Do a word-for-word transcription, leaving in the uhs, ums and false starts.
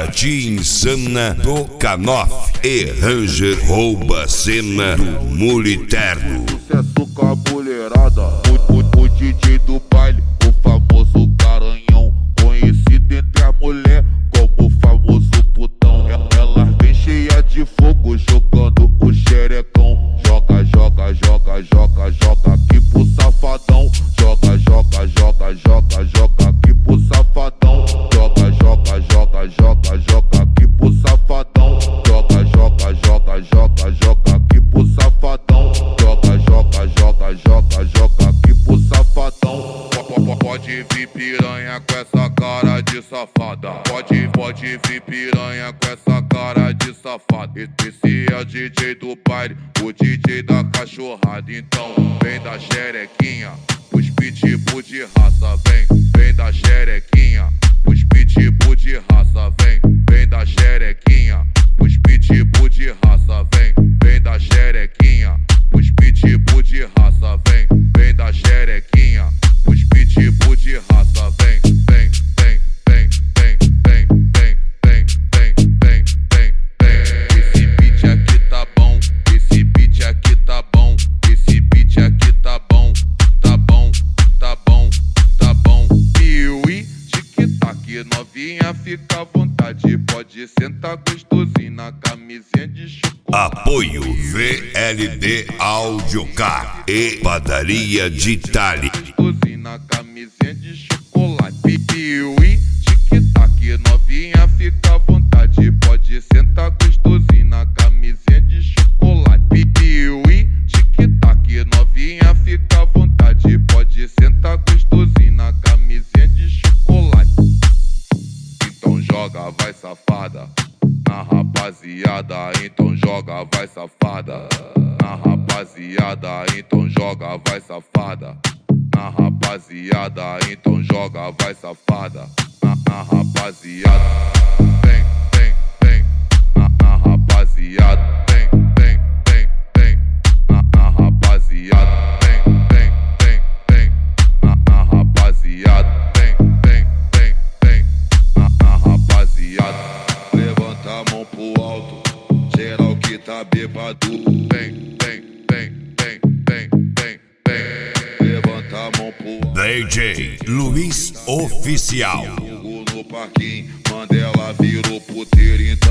Tia Insana do Canoff e Ranger rouba cena do Muliterno. Sucesso com a mulherada, o, o, o D J do baile, o famoso Garanhão, conhecido entre a mulher como o famoso putão. Ela vem cheia de fogo, jogando o xerecão. Joga, joga, joga, joga, joga aqui pro safadão. Joga, joga, joga, joga, joga aqui pro safadão. Joga, joga, joga, joga, joga aqui pro safadão. Joga, joga, joga, joga, joga aqui pro safadão. Joga, joga, joga, joga, joga aqui pro safadão. Pode vir piranha com essa cara de safada. Pode, pode vir piranha com essa cara de safada. Esse é o D J do baile, o D J da cachorrada. Então vem da xerequinha, os pitbull de raça. Vem, vem da xerequinha, os pitbull de raça. Vem, vem da xerequinha, os pitbull de raça. Vem, vem da xerequinha, os pitbull de raça. Vem, vem da xerequinha, os pitbull de raça. Vem, vem, vem, vem, vem, vem, vem, vem, vem, vem, vem, vem. Esse beat aqui tá bom, esse beat aqui tá bom, esse beat aqui tá bom, tá bom, tá bom, tá bom. Piuí, tic-tac, novinha, fica à vontade, pode sentar gostosinho na camisinha de chocolate. Apoio V L D Audiocar e Padaria de Itália. Na camisinha de chocolate. Piuí, tic-tac, novinha, fica à vontade, pode sentar gostosinho na camisinha de chocolate. Piuí, tic-tac, novinha, fica à vontade, pode sentar gostosinho na camisinha de chocolate. Então joga, vai safada, na rapaziada, então joga, vai safada, na rapaziada, então joga, vai safada, na rapaziada, então joga, vai safada, na, na rapaziada, vem, vem, vem, na, na rapaziada, vem, vem, vem, vem, na, na rapaziada, vem, vem, vem, vem, na, na rapaziada, vem, vem, vem, vem, na, na rapaziada. Levanta a mão pro alto, geral que tá bêbado. Vem, vem, vem, vem, vem, vem, vem. Levanta a mão pro D J Luiz Oficial. no parquinho, Mandela virou puteiro, então